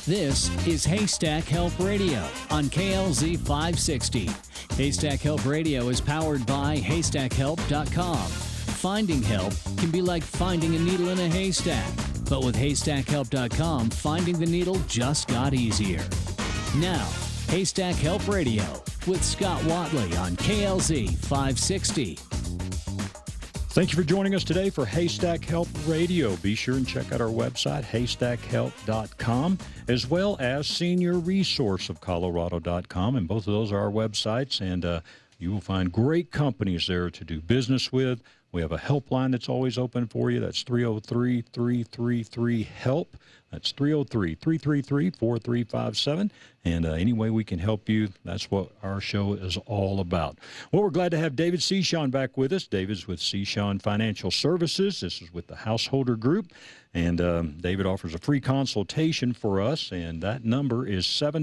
This is Haystack Help Radio on KLZ 560. Haystack Help Radio is powered by HaystackHelp.com. Finding help can be like finding a needle in a haystack, but with HaystackHelp.com, finding the needle just got easier. Now, Haystack Help Radio with Scott Watley on KLZ 560. Thank you for joining us today for Haystack Help Radio. Be sure and check out our website, HaystackHelp.com, as well as SeniorResourceOfColorado.com, and both of those are our websites, and you will find great companies there to do business with. We have a helpline that's always open for you. That's 303-333-HELP. That's 303-333-4357. And any way we can help you, that's what our show is all about. Well, we're glad to have David Cichon back with us. David's with Cichon Financial Services. This is with the Householder Group. And David offers a free consultation for us, and that number is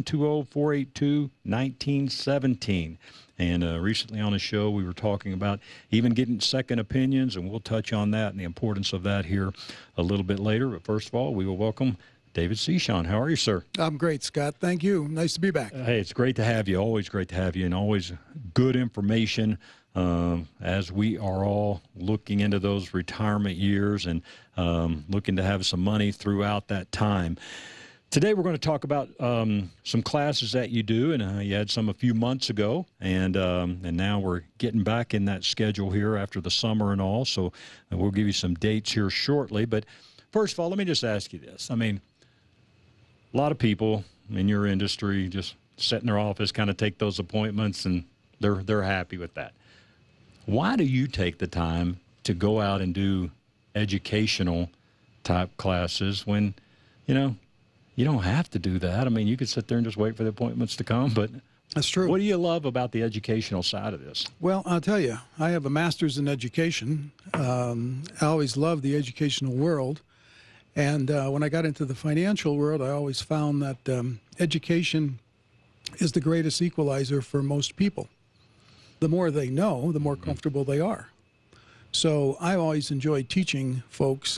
720-482-1917. And recently on the show, we were talking about even getting second opinions, and we'll touch on that and the importance of that here a little bit later. But first of all, we will welcome David Cichon. How are you, sir? I'm great, Scott. Thank you. Nice to be back. Hey, it's great to have you. Always great to have you, and always good information as we are all looking into those retirement years and looking to have some money throughout that time. Today we're going to talk about some classes that you do, and you had some a few months ago, and now we're getting back in that schedule here after the summer and all, so we'll give you some dates here shortly. But first of all, let me just ask you this. I mean, a lot of people in your industry just sit in their office, kind of take those appointments, and they're happy with that. Why do you take the time to go out and do educational type classes when, you know, you don't have to do that? I mean, you could sit there and just wait for the appointments to come, but that's true. What do you love about the educational side of this? Well, I'll tell you, I have a master's in education. I always loved the educational world. And when I got into the financial world, I always found that education is the greatest equalizer for most people. The more they know, the more comfortable they are. So I always enjoyed teaching folks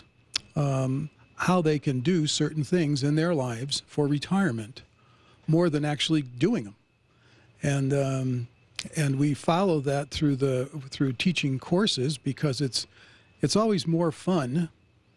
how they can do certain things in their lives for retirement, more than actually doing them. And we follow that through teaching courses, because it's always more fun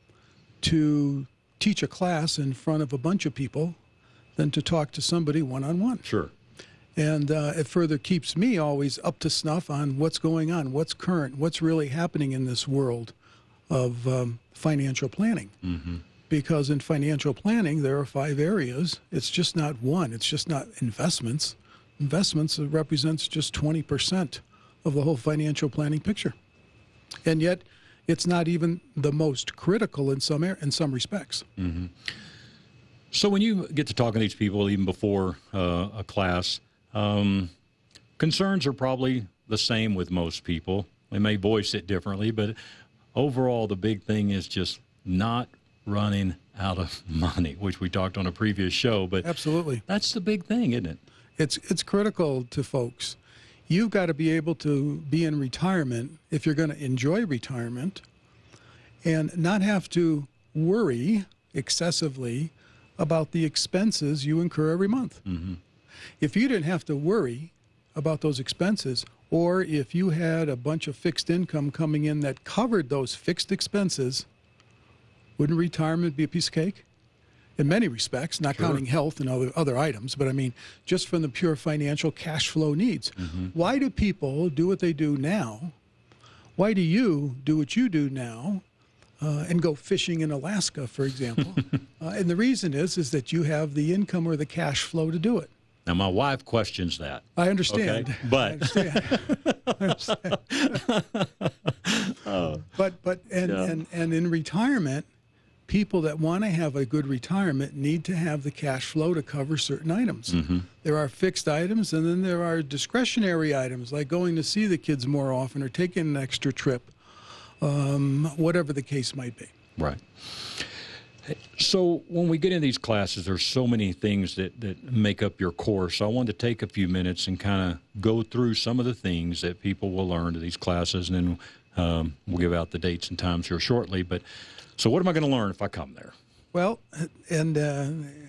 to teach a class in front of a bunch of people than to talk to somebody one-on-one. Sure. And it further keeps me always up to snuff on what's going on, what's current, what's really happening in this world of financial planning. Mm-hmm. Because in financial planning, there are 5 areas. It's just not one. It's just not investments. Investments represents just 20% of the whole financial planning picture. And yet, it's not even the most critical in some respects. Mm-hmm. So when you get to talking to these people, even before a class, concerns are probably the same with most people. They may voice it differently, but overall, the big thing is just not running out of money, which we talked on a previous show. But absolutely, that's the big thing, isn't it? It's critical to folks. You've got to be able to be in retirement if you're going to enjoy retirement and not have to worry excessively about the expenses you incur every month. Mm-hmm. If you didn't have to worry about those expenses, or if you had a bunch of fixed income coming in that covered those fixed expenses, wouldn't retirement be a piece of cake? In many respects, not counting health and other items, but I mean, just from the pure financial cash flow needs. Mm-hmm. Why do people do what they do now? Why do you do what you do now and go fishing in Alaska, for example? And the reason is that you have the income or the cash flow to do it. Now, my wife questions that. I understand. Okay, but I understand. But in retirement, people that want to have a good retirement need to have the cash flow to cover certain items. Mm-hmm. There are fixed items, and then there are discretionary items, like going to see the kids more often or taking an extra trip, whatever the case might be. Right. So when we get in these classes, there's so many things that make up your course. So I wanted to take a few minutes and kind of go through some of the things that people will learn to these classes, and then we'll give out the dates and times here shortly. But so what am I going to learn if I come there? Well, and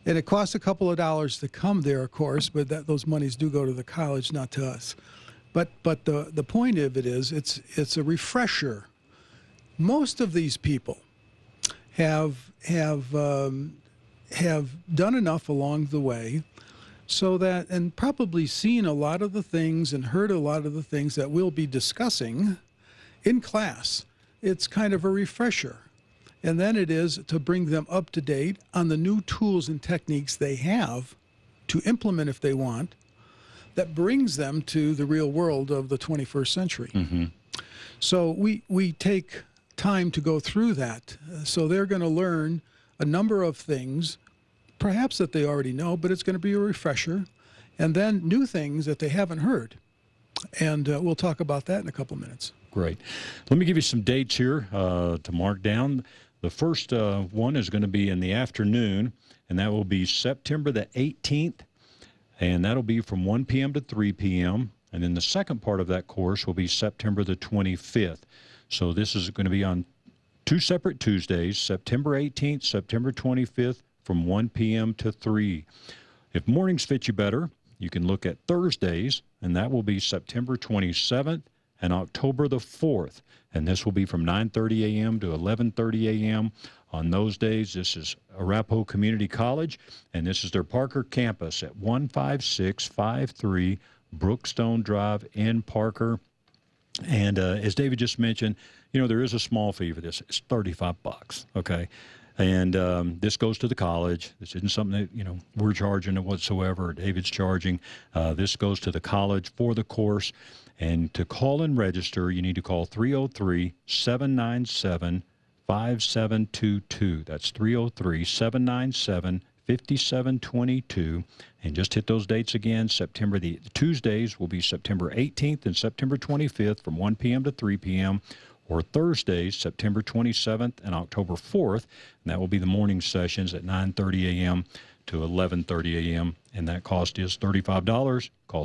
And it costs a couple of dollars to come there, of course, but those monies do go to the college, not to us. But the point of it is, it's a refresher. Most of these people have done enough along the way, so that, and probably seen a lot of the things and heard a lot of the things that we'll be discussing in class. It's kind of a refresher. And then it is to bring them up to date on the new tools and techniques they have to implement if they want, that brings them to the real world of the 21st century. Mm-hmm. So we take time to go through that. So they're going to learn a number of things, perhaps that they already know, but it's going to be a refresher, and then new things that they haven't heard. And we'll talk about that in a couple minutes. Great. Let me give you some dates here to mark down. The first one is going to be in the afternoon, and that will be September the 18th, and that'll be from 1 p.m. to 3 p.m. And then the second part of that course will be September the 25th. So this is going to be on 2 separate Tuesdays, September 18th, September 25th, from 1 p.m. to 3. If mornings fit you better, you can look at Thursdays, and that will be September 27th and October the 4th. And this will be from 9:30 a.m. to 11:30 a.m. On those days, this is Arapahoe Community College, and this is their Parker campus at 15653 Brookstone Drive in Parker. And as David just mentioned, there is a small fee for this. It's $35, okay? And this goes to the college. This isn't something that, we're charging whatsoever, or David's charging. This goes to the college for the course. And to call and register, you need to call 303-797-5722. That's 303-797-5722. And just hit those dates again. The Tuesdays will be September 18th and September 25th from 1 p.m. to 3 p.m., or Thursdays, September 27th and October 4th. And that will be the morning sessions at 9:30 a.m. to 11:30 a.m., and that cost is $35. Call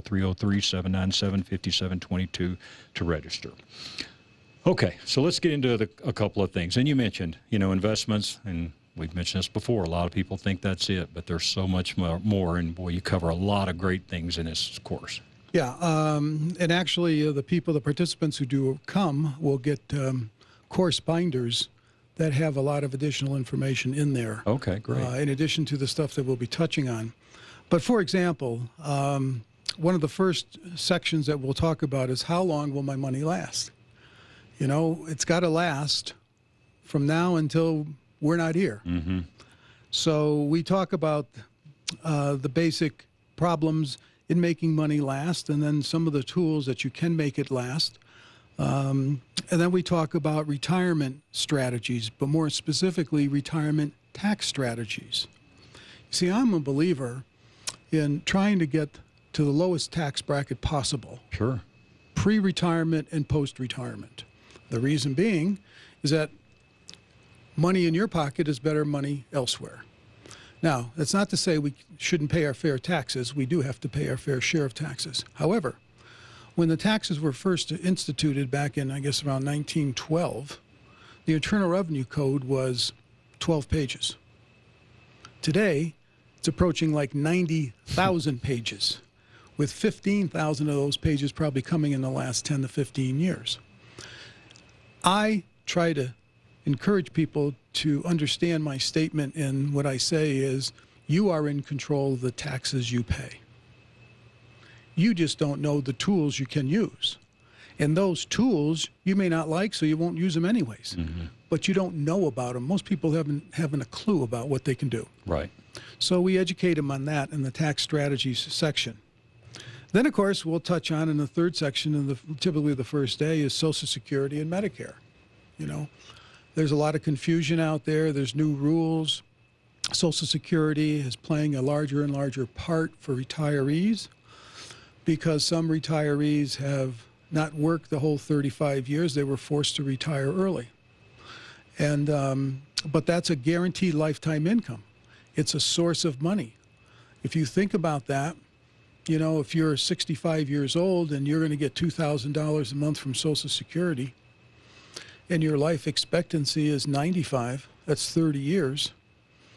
303-797-5722 to register. Okay, so let's get into a couple of things. And you mentioned, investments, and we've mentioned this before. A lot of people think that's it, but there's so much more, and boy, you cover a lot of great things in this course. Yeah, and actually the participants who do come will get course binders that have a lot of additional information in there. Okay, great. In addition to the stuff that we'll be touching on. But for example, one of the first sections that we'll talk about is how long will my money last? It's got to last from now until we're not here. Mm-hmm. So we talk about the basic problems in making money last, and then some of the tools that you can make it last. And then we talk about retirement strategies, but more specifically, retirement tax strategies. See, I'm a believer in trying to get to the lowest tax bracket possible. Sure. Pre-retirement and post-retirement. The reason being is that money in your pocket is better money elsewhere. Now, that's not to say we shouldn't pay our fair taxes. We do have to pay our fair share of taxes. However, when the taxes were first instituted back in, I guess, around 1912, the Internal Revenue Code was 12 pages. Today, it's approaching like 90,000 pages, with 15,000 of those pages probably coming in the last 10 to 15 years. I try to encourage people to understand my statement, and what I say is, you are in control of the taxes you pay. You just don't know the tools you can use. And those tools you may not like, so you won't use them anyways. Mm-hmm. But you don't know about them. Most people haven't a clue about what they can do. Right. So we educate them on that in the tax strategies section. Then, of course, we'll touch on in the third section, and typically the first day, is Social Security and Medicare. There's a lot of confusion out there. There's new rules. Social Security is playing a larger and larger part for retirees, because some retirees have not worked the whole 35 years. They were forced to retire early. And but that's a guaranteed lifetime income. It's a source of money. If you think about that, if you're 65 years old and you're going to get $2,000 a month from Social Security, and your life expectancy is 95, that's 30 years,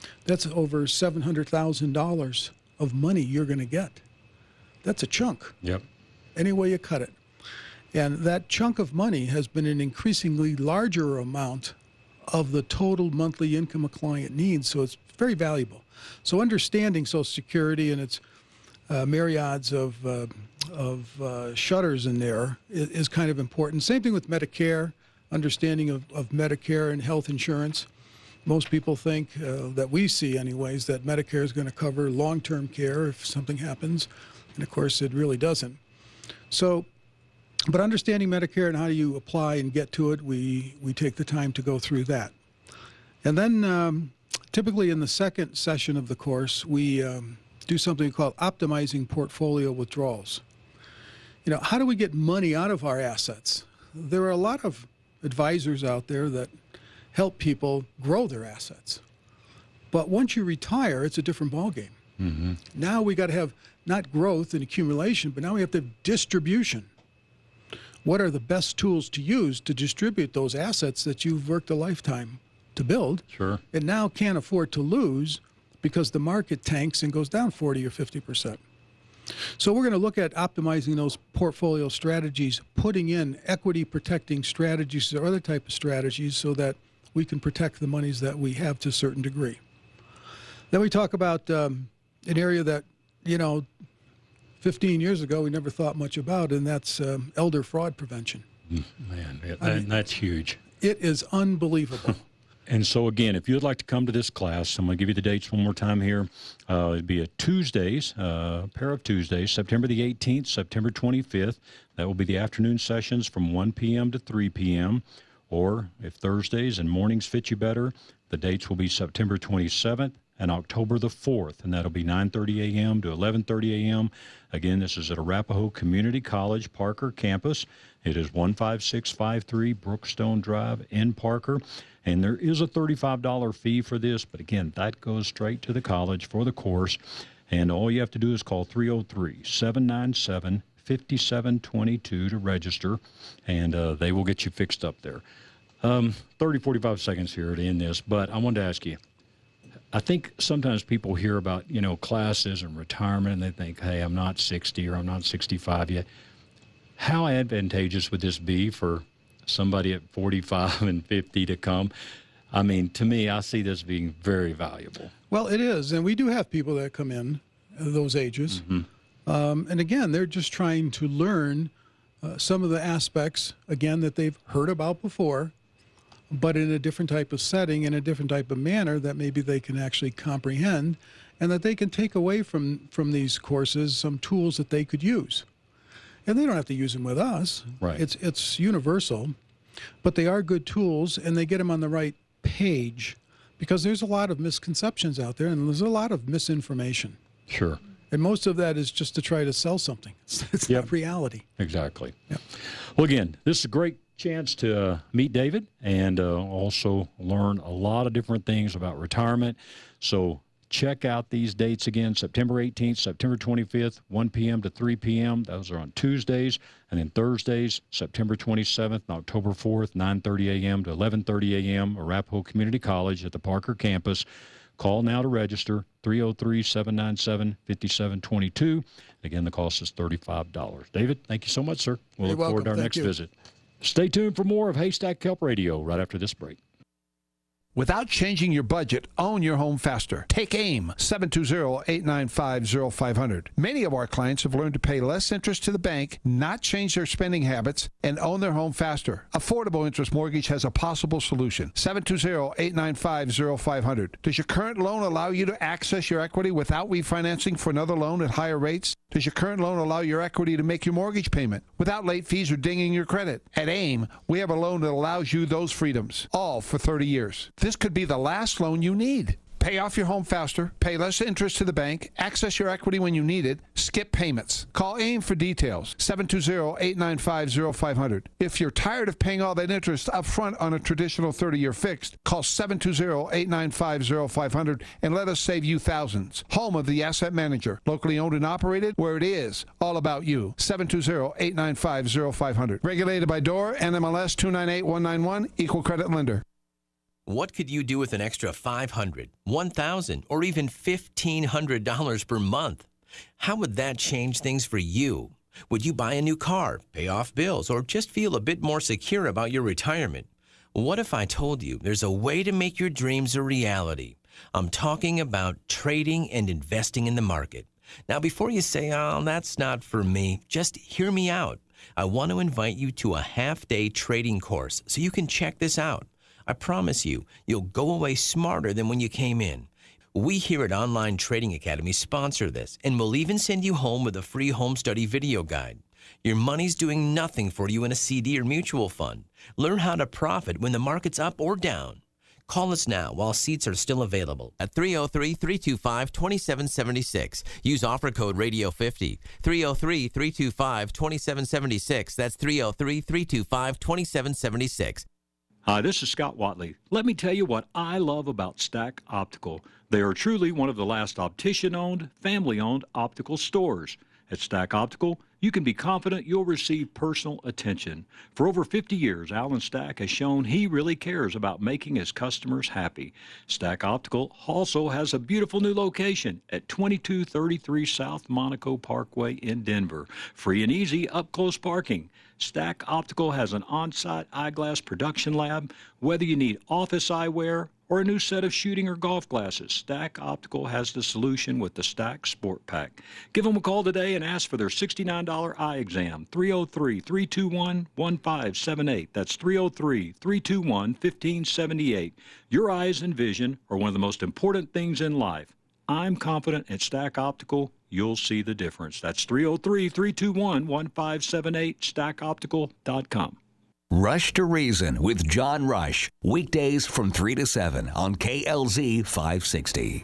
That's over $700,000 of money you're going to get. That's a chunk. Yep. Any way you cut it. And that chunk of money has been an increasingly larger amount of the total monthly income a client needs, so it's very valuable. So understanding Social Security and its myriads of shutters in there is kind of important. Same thing with Medicare, understanding of Medicare and health insurance. Most people think, that we see anyways, that Medicare is going to cover long-term care if something happens, and of course it really doesn't. So, but understanding Medicare and how you apply and get to it, we take the time to go through that. And then typically in the second session of the course, we do something called optimizing portfolio withdrawals. You know, how do we get money out of our assets? There are a lot of advisors out there that help people grow their assets. But once you retire, it's a different ballgame. Mm-hmm. Now we got to have not growth and accumulation, but now we have to have distribution. What are the best tools to use to distribute those assets that you've worked a lifetime to build? Sure. And now can't afford to lose because the market tanks and goes down 40 or 50%. So we're going to look at optimizing those portfolio strategies, putting in equity protecting strategies or other type of strategies so that we can protect the monies that we have to a certain degree. Then we talk about an area that, 15 years ago we never thought much about, and that's elder fraud prevention. Man, that's huge. It is unbelievable. And so, again, if you'd like to come to this class, I'm going to give you the dates one more time here. It'd be a pair of Tuesdays, September the 18th, September 25th. That will be the afternoon sessions from 1 p.m. to 3 p.m. Or if Thursdays and mornings fit you better, the dates will be September 27th and October the 4th, and that'll be 9:30 a.m. to 11:30 a.m. Again, this is at Arapahoe Community College, Parker campus. It is 15653 Brookstone Drive in Parker. And there is a $35 fee for this, but again, that goes straight to the college for the course. And all you have to do is call 303-797-5722 to register, and they will get you fixed up there. 45 seconds here to end this, but I wanted to ask you, I think sometimes people hear about, classes and retirement, and they think, hey, I'm not 60 or I'm not 65 yet. How advantageous would this be for somebody at 45 and 50 to come? I mean, to me, I see this being very valuable. Well, it is, and we do have people that come in those ages. Mm-hmm. And again, they're just trying to learn some of the aspects, again, that they've heard about before, but in a different type of setting, in a different type of manner that maybe they can actually comprehend, and that they can take away from these courses some tools that they could use. And they don't have to use them with us. Right. It's universal, but they are good tools, and they get them on the right page, because there's a lot of misconceptions out there, and there's a lot of misinformation. Sure. And most of that is just to try to sell something. It's not reality. Exactly. Yep. Well, again, this is a great chance to meet David and also learn a lot of different things about retirement. So check out these dates again, September 18th, September 25th, 1 p.m. to 3 p.m. Those are on Tuesdays. And then Thursdays, September 27th and October 4th, 9:30 a.m. to 11:30 a.m., Arapahoe Community College at the Parker campus. Call now to register, 303-797-5722. Again, the cost is $35. David, thank you so much, sir. We'll look forward to our next visit. Stay tuned for more of Haystack Help Radio right after this break. Without changing your budget, own your home faster. Take AIM, 720-895-0500. Many of our clients have learned to pay less interest to the bank, not change their spending habits, and own their home faster. Affordable Interest Mortgage has a possible solution. 720-895-0500. Does your current loan allow you to access your equity without refinancing for another loan at higher rates? Does your current loan allow your equity to make your mortgage payment without late fees or dinging your credit? At AIM, we have a loan that allows you those freedoms, all for 30 years. This could be the last loan you need. Pay off your home faster, pay less interest to the bank, access your equity when you need it, skip payments. Call AIM for details, 720-895-0500. If you're tired of paying all that interest up front on a traditional 30-year fixed, call 720-895-0500 and let us save you thousands. Home of the Asset Manager, locally owned and operated, where it is all about you. 720-895-0500. Regulated by DOR, NMLS 298191, Equal Credit Lender. What could you do with an extra $500, $1,000, or even $1,500 per month? How would that change things for you? Would you buy a new car, pay off bills, or just feel a bit more secure about your retirement? What if I told you there's a way to make your dreams a reality? I'm talking about trading and investing in the market. Now, before you say, oh, that's not for me, just hear me out. I want to invite you to a half-day trading course so you can check this out. I promise you, you'll go away smarter than when you came in. We here at Online Trading Academy sponsor this, and we'll even send you home with a free home study video guide. Your money's doing nothing for you in a CD or mutual fund. Learn how to profit when the market's up or down. Call us now while seats are still available at 303-325-2776. Use offer code radio50. 303-325-2776. That's 303-325-2776. Hi, this is Scott Watley. Let me tell you what I love about Stack Optical. They are truly one of the last optician-owned, family-owned optical stores. At Stack Optical, you can be confident you'll receive personal attention. For over 50 years, Alan Stack has shown he really cares about making his customers happy. Stack Optical also has a beautiful new location at 2233 South Monaco Parkway in Denver. Free and easy up-close parking. Stack Optical has an on-site eyeglass production lab. Whether you need office eyewear or a new set of shooting or golf glasses, Stack Optical has the solution with the Stack Sport Pack. Give them a call today and ask for their $69 eye exam. 303-321-1578. That's 303-321-1578. Your eyes and vision are one of the most important things in life. I'm confident at Stack Optical you'll see the difference. That's 303-321-1578, stackoptical.com. Rush to Reason with John Rush. Weekdays from 3 to 7 on KLZ 560.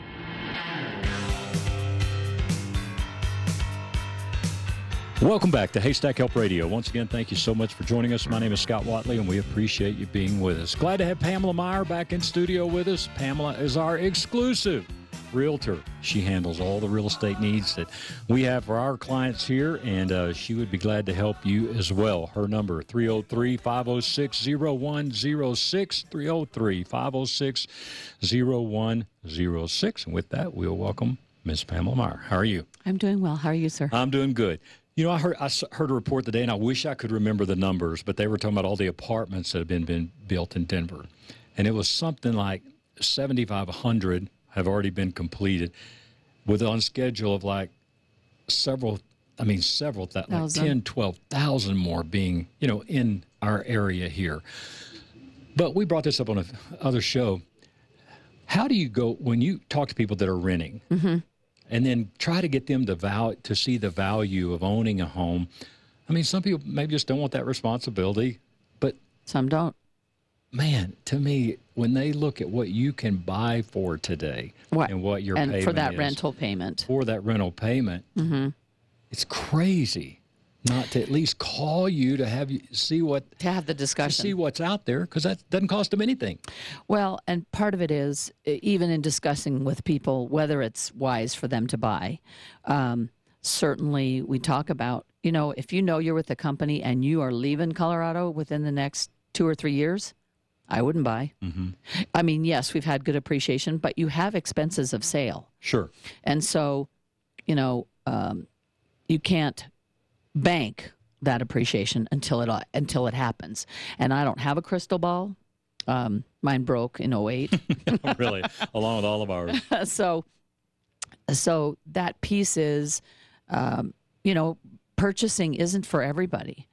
Welcome back to Haystack Help Radio. Once again, thank you so much for joining us. My name is Scott Watley, and we appreciate you being with us. Glad to have Pamela Meyer back in studio with us. Pamela is our exclusive realtor. She handles all the real estate needs that we have for our clients here, and she would be glad to help you as well. Her number, 303-506-0106, 303-506-0106. And with that, we'll welcome Ms. Pamela Meyer. How are you? I'm doing well. How are you, sir? I'm doing good. You know, I heard a report today, and I wish I could remember the numbers, but they were talking about all the apartments that have been built in Denver. And it was something like 7,500 have already been completed, with on schedule of like several, like 10, 12,000 more being, in our area here. But we brought this up on another show. How do you go when you talk to people that are renting and then try to get them to see the value of owning a home? I mean, some people maybe just don't want that responsibility, but some don't. Man, to me, when they look at what you can buy for today and what your payment is. And for that rental payment. For that rental payment, it's crazy not to at least call you to have you see what. To have the discussion. To see what's out there, because that doesn't cost them anything. Well, and part of it is, even in discussing with people whether it's wise for them to buy, certainly we talk about, if you're with a company and you are leaving Colorado within the next 2 or 3 years, I wouldn't buy. I mean, yes, we've had good appreciation, but you have expenses of sale. Sure. And so, you can't bank that appreciation until it happens. And I don't have a crystal ball. Mine broke in 2008. Really, along with all of ours. So that piece is, purchasing isn't for everybody.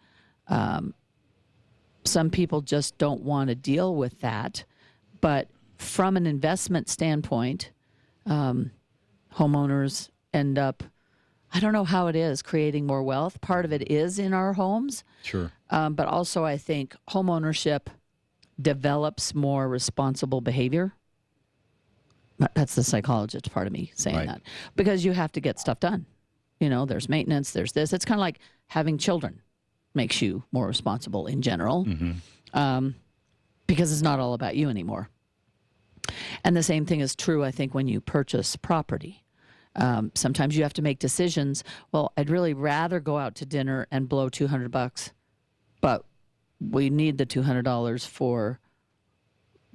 Some people just don't want to deal with that. But from an investment standpoint, homeowners end up, I don't know how it is, creating more wealth. Part of it is in our homes. Sure. But also I think homeownership develops more responsible behavior. That's the psychologist part of me saying that. Because you have to get stuff done. There's maintenance, there's this. It's kind of like having children. Makes you more responsible in general, because it's not all about you anymore. And the same thing is true, I think, when you purchase property. Sometimes you have to make decisions. Well, I'd really rather go out to dinner and blow $200, but we need the $200 for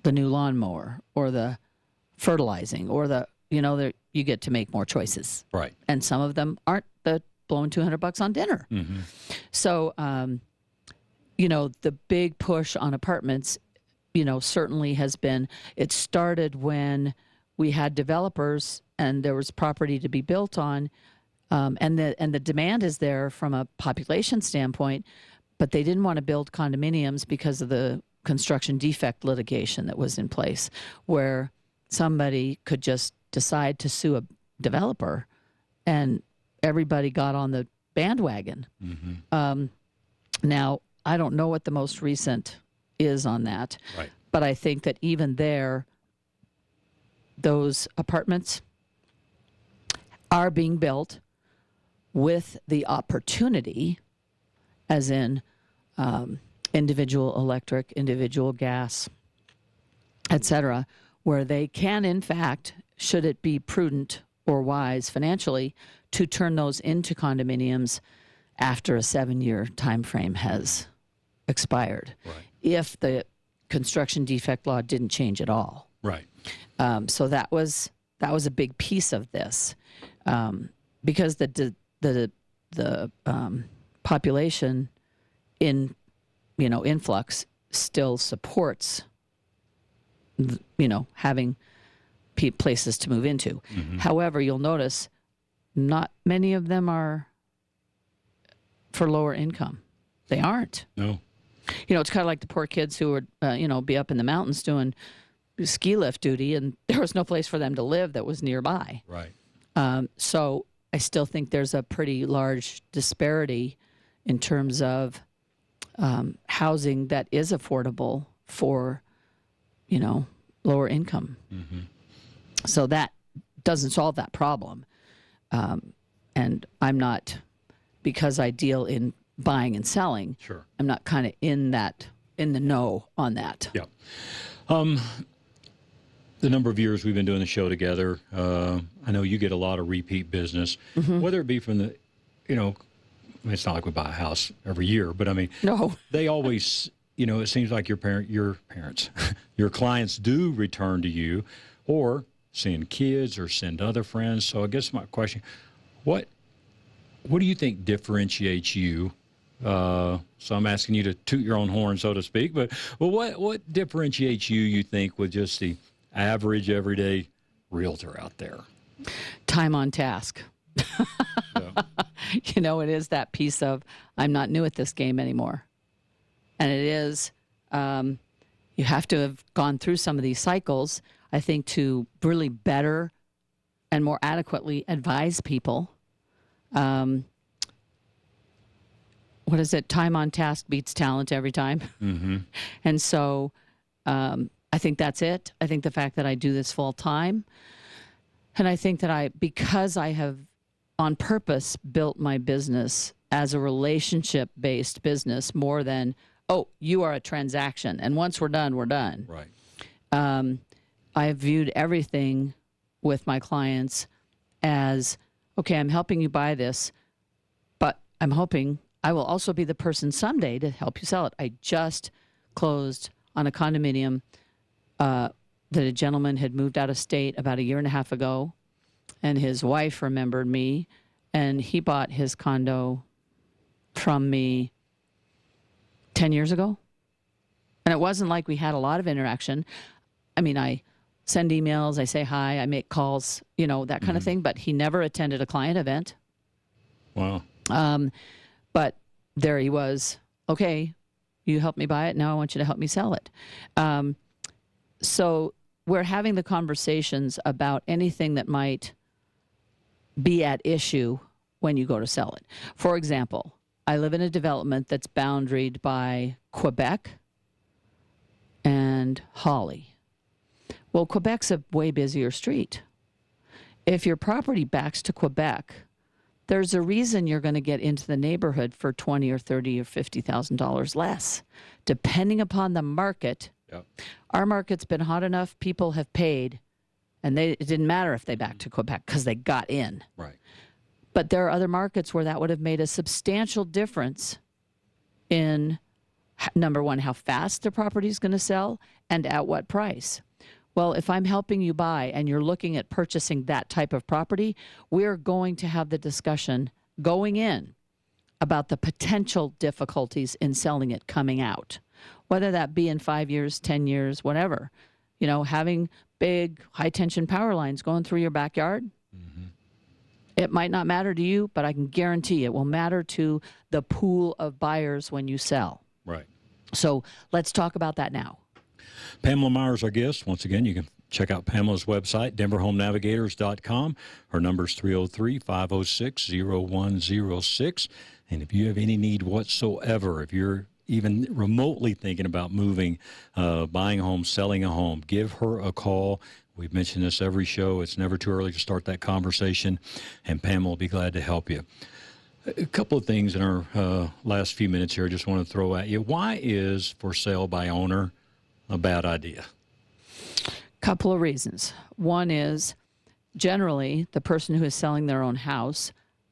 the new lawnmower or the fertilizing or you get to make more choices. Right. And some of them aren't the blowing $200 on dinner. Mm-hmm. So, the big push on apartments, certainly has been, it started when we had developers and there was property to be built on, and the demand is there from a population standpoint, but they didn't want to build condominiums because of the construction defect litigation that was in place, where somebody could just decide to sue a developer and everybody got on the bandwagon. Mm-hmm. Now, I don't know what the most recent is on that, right. But I think that even there, those apartments are being built with the opportunity, as in individual electric, individual gas, etc., where they can, in fact, should it be prudent or wise financially, to turn those into condominiums after a 7-year time frame has expired, right. if the construction defect law didn't change at all. Right. So that was a big piece of this, because the population influx still supports having places to move into. Mm-hmm. However, you'll notice not many of them are for lower income. They aren't. No. It's kind of like the poor kids who would, be up in the mountains doing ski lift duty, and there was no place for them to live that was nearby. Right. So I still think there's a pretty large disparity in terms of housing that is affordable for, lower income. Mm-hmm. So that doesn't solve that problem. And I'm not, because I deal in buying and selling, Sure. I'm not kind of in the know on that. Yeah. The number of years we've been doing the show together, I know you get a lot of repeat business, Mm-hmm. whether it be from the, it's not like we buy a house every year, but I mean, No. they always, it seems like your parents, your clients do return to you, or send kids or send other friends. So I guess my question, what do you think differentiates you? So I'm asking you to toot your own horn, so to speak, but what differentiates you think, with just the average everyday realtor out there? Time on task. Yeah. It is that piece of, I'm not new at this game anymore. And it is, you have to have gone through some of these cycles, I think, to really better and more adequately advise people. What is it? Time on task beats talent every time. Mm-hmm. And so I think that's it. I think the fact that I do this full time, and I think that because I have on purpose built my business as a relationship-based business more than, you are a transaction, and once we're done, we're done. Right. I have viewed everything with my clients as, okay, I'm helping you buy this, but I'm hoping I will also be the person someday to help you sell it. I just closed on a condominium that a gentleman had moved out of state about 1.5 years ago, and his wife remembered me, and he bought his condo from me 10 years ago. And it wasn't like we had a lot of interaction. I mean, I send emails, I say hi, I make calls, that kind of thing, but he never attended a client event. Wow. But there he was. Okay, you helped me buy it. Now I want you to help me sell it. So we're having the conversations about anything that might be at issue when you go to sell it. For example, I live in a development that's boundaried by Quebec and Holly. Well, Quebec's a way busier street. If your property backs to Quebec, there's a reason you're going to get into the neighborhood for $20,000 or $30,000 or $50,000 less, depending upon the market. Yep. Our market's been hot enough; people have paid, and it didn't matter if they backed to Quebec because they got in. Right. But there are other markets where that would have made a substantial difference in Number one, how fast the property is going to sell and at what price. Well, if I'm helping you buy and you're looking at purchasing that type of property, we're going to have the discussion going in about the potential difficulties in selling it coming out, whether that be in 5 years, 10 years, whatever. You know, having big high-tension power lines going through your backyard, it might not matter to you, but I can guarantee it will matter to the pool of buyers when you sell. Right. So let's talk about that now. Pamela Myers, our guest. Once again, you can check out Pamela's website, denverhomenavigators.com. Her number is 303-506-0106. And if you have any need whatsoever, if you're even remotely thinking about moving, buying a home, selling a home, give her a call. We've mentioned this every show. It's never too early to start that conversation, and Pamela will be glad to help you. A couple of things in our last few minutes here I just want to throw at you. Why is for sale by owner a bad idea? Couple of reasons. One is generally the person who is selling their own house,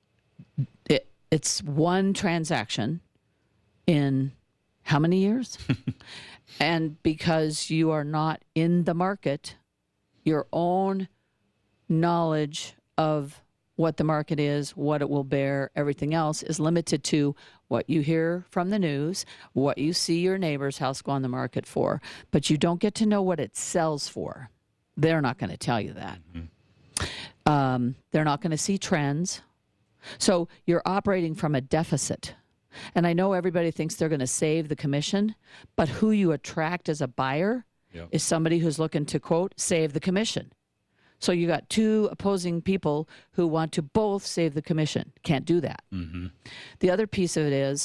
it's one transaction in how many years? And because you are not in the market, your own knowledge of what the market is, what it will bear, everything else is limited to what you hear from the news, what you see your neighbor's house go on the market for, but you don't get to know what it sells for. They're not going to tell you that. They're not going to see trends. So you're operating from a deficit. And I know everybody thinks they're going to save the commission, but who you attract as a buyer is somebody who's looking to, quote, save the commission. So you got two opposing people who want to both save the commission. Can't do that. The other piece of it is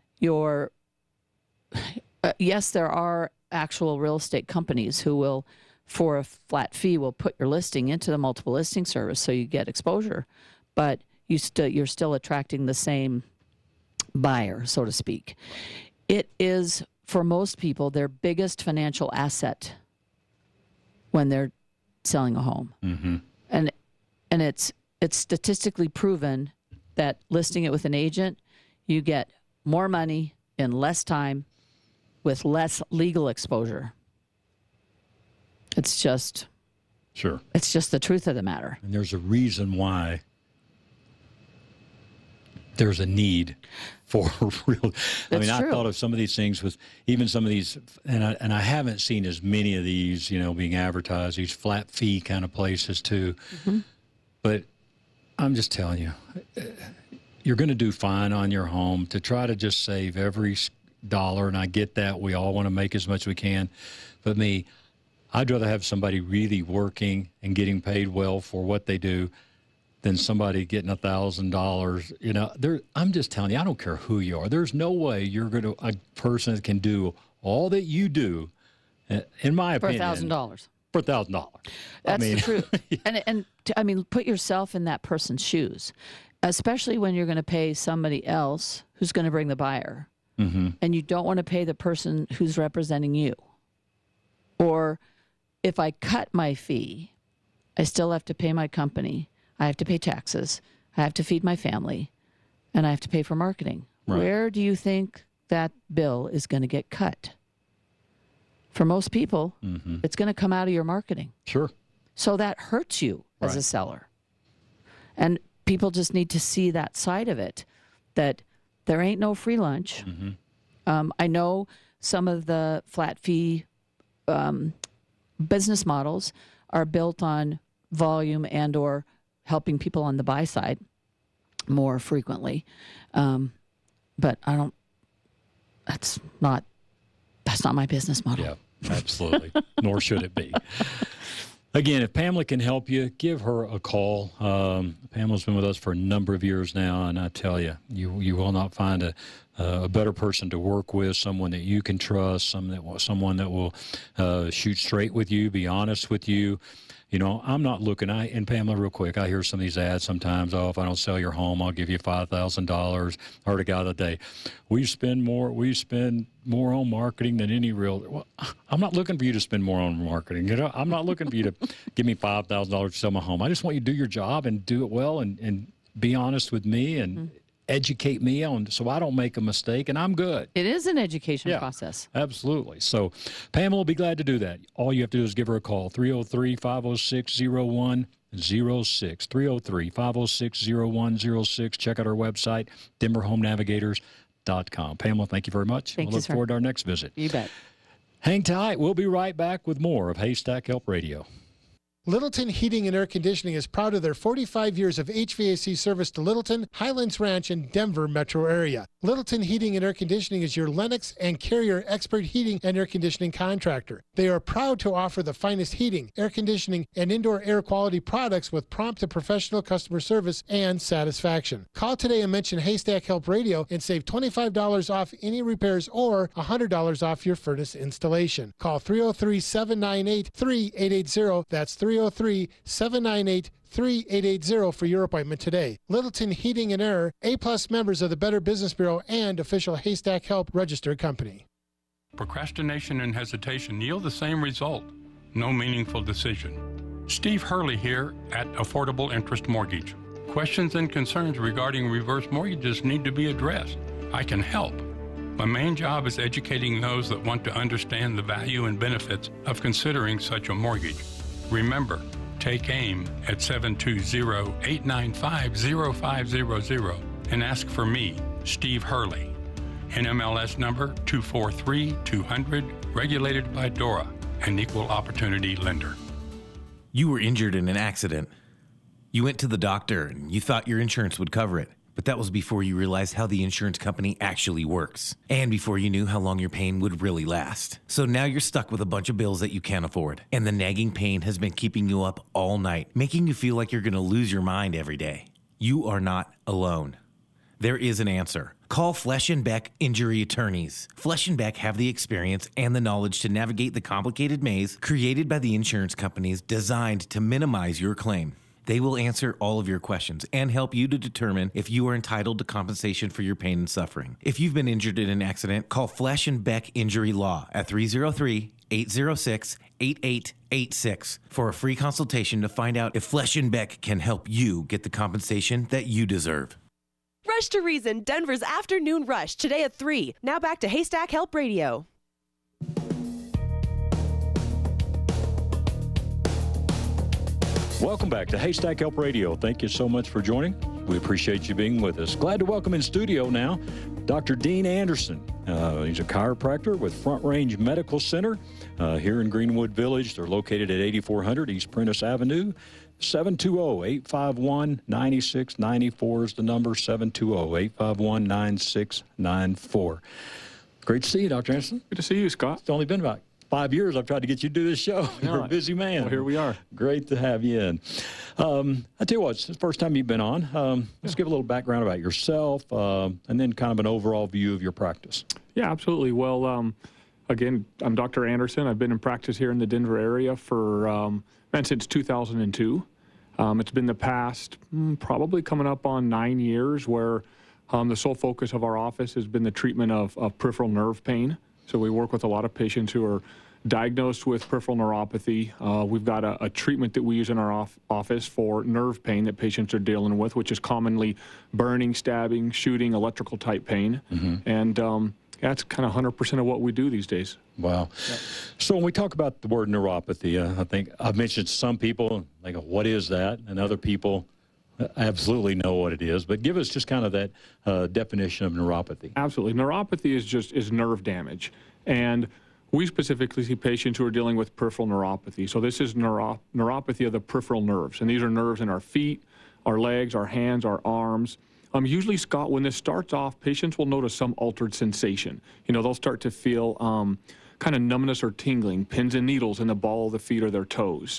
yes, there are actual real estate companies who will, for a flat fee, will put your listing into the multiple listing service so you get exposure, but you're still attracting the same buyer, so to speak. It is, for most people, their biggest financial asset when they're selling a home. And it's statistically proven that listing it with an agent, you get more money in less time with less legal exposure. It's just it's just the truth of the matter. And there's a reason why there's a need for real. I mean, I thought of some of these things with even some of these, and I haven't seen as many of these, being advertised, these flat fee kind of places too. But I'm just telling you, you're going to do fine on your home to try to just save every dollar. And I get that. We all want to make as much as we can. But I'd rather have somebody really working and getting paid well for what they do than somebody getting $1,000. I'm just telling you, I don't care who you are. There's no way you're going to a person that can do all that you do, in my opinion, for $1,000. For $1,000. That's the truth. And I mean, put yourself in that person's shoes, especially when you're going to pay somebody else who's going to bring the buyer, and you don't want to pay the person who's representing you. Or if I cut my fee, I still have to pay my company. I have to pay taxes, I have to feed my family, and I have to pay for marketing. Right. Where do you think that bill is going to get cut? For most people, it's going to come out of your marketing. Sure. So that hurts you as a seller. And people just need to see that side of it, that there ain't no free lunch. I know some of the flat fee business models are built on volume and or helping people on the buy side more frequently. But that's not my business model. Yeah, absolutely. Nor should it be. Again, if Pamela can help you, give her a call. Pamela's been with us for a number of years now, and I tell you, you will not find a better person to work with, someone that you can trust, someone that will shoot straight with you, be honest with you. I'm not looking. And Pamela, real quick, I hear some of these ads sometimes. Oh, if I don't sell your home, I'll give you $5,000. I heard a guy the other day. We spend more on marketing than any real. Well, I'm not looking for you to spend more on marketing. I'm not looking for you to give me $5,000 to sell my home. I just want you to do your job and do it well and be honest with me. And educate me on so I don't make a mistake, and I'm good. It is an education process. Absolutely. So Pamela will be glad to do that. All you have to do is give her a call, 303-506-0106, 303-506-0106. Check out our website, denverhomenavigators.com. Pamela, thank you very much. Thank you, We'll look sir. forward to our next visit. You bet. Hang tight. We'll be right back with more of Haystack Help Radio. Littleton Heating and Air Conditioning is proud of their 45 years of HVAC service to Littleton, Highlands Ranch, and Denver metro area. Littleton Heating and Air Conditioning is your Lennox and Carrier expert heating and air conditioning contractor. They are proud to offer the finest heating, air conditioning, and indoor air quality products with prompt and professional customer service and satisfaction. Call today and mention Haystack Help Radio and save $25 off any repairs or $100 off your furnace installation. Call 303-798-3880. That's 303-798-3880 for your appointment today. Littleton Heating and Air, A-plus members of the Better Business Bureau and official Haystack Help registered company. Procrastination and hesitation yield the same result: no meaningful decision. Steve Hurley here at Affordable Interest Mortgage. Questions and concerns regarding reverse mortgages need to be addressed. I can help. My main job is educating those that want to understand the value and benefits of considering such a mortgage. Remember, take AIM at 720-895-0500 and ask for me, Steve Hurley. NMLS number 243200, regulated by DORA, an equal opportunity lender. You were injured in an accident. You went to the doctor and you thought your insurance would cover it. But that was before you realized how the insurance company actually works. And before you knew how long your pain would really last. So now you're stuck with a bunch of bills that you can't afford. And the nagging pain has been keeping you up all night, making you feel like you're going to lose your mind every day. You are not alone. There is an answer. Call Flesh & Beck Injury Attorneys. Flesh & Beck have the experience and the knowledge to navigate the complicated maze created by the insurance companies designed to minimize your claim. They will answer all of your questions and help you to determine if you are entitled to compensation for your pain and suffering. If you've been injured in an accident, call Flesh & Beck Injury Law at 303-806-8886 for a free consultation to find out if Flesh & Beck can help you get the compensation that you deserve. Rush to Reason, Denver's Afternoon Rush, today at 3. Now back to Haystack Help Radio. Welcome back to Haystack Help Radio. Thank you so much for joining. We appreciate you being with us. Glad to welcome in studio now Dr. Dean Anderson. He's a chiropractor with Front Range Medical Center here in Greenwood Village. They're located at 8400 East Prentice Avenue. 720-851-9694 is the number, 720-851-9694. Great to see you, Dr. Anderson. Good to see you, Scott. It's only been about 5 years I've tried to get you to do this show. You're a busy man. Well, here we are. Great to have you in. I tell you what, it's the first time you've been on. Let's give a little background about yourself and then kind of an overall view of your practice. Yeah, absolutely. Well, again, I'm Dr. Anderson. I've been in practice here in the Denver area for since 2002. It's been the past probably coming up on 9 years where the sole focus of our office has been the treatment of peripheral nerve pain. So we work with a lot of patients who are diagnosed with peripheral neuropathy. We've got a treatment that we use in our office for nerve pain that patients are dealing with, which is commonly burning, stabbing, shooting, electrical type pain. Mm-hmm. And that's kind of 100% of what we do these days. Wow. Yep. So when we talk about the word neuropathy, I think I've mentioned some people, they go, what is that? And other people absolutely know what it is, but give us just kind of that definition of neuropathy. Absolutely. Neuropathy is nerve damage. And we specifically see patients who are dealing with peripheral neuropathy. So this is neuropathy of the peripheral nerves. And these are nerves in our feet, our legs, our hands, our arms. Usually, Scott, when this starts off, patients will notice some altered sensation. You know, they'll start to feel kind of numbness or tingling, pins and needles in the ball of the feet or their toes.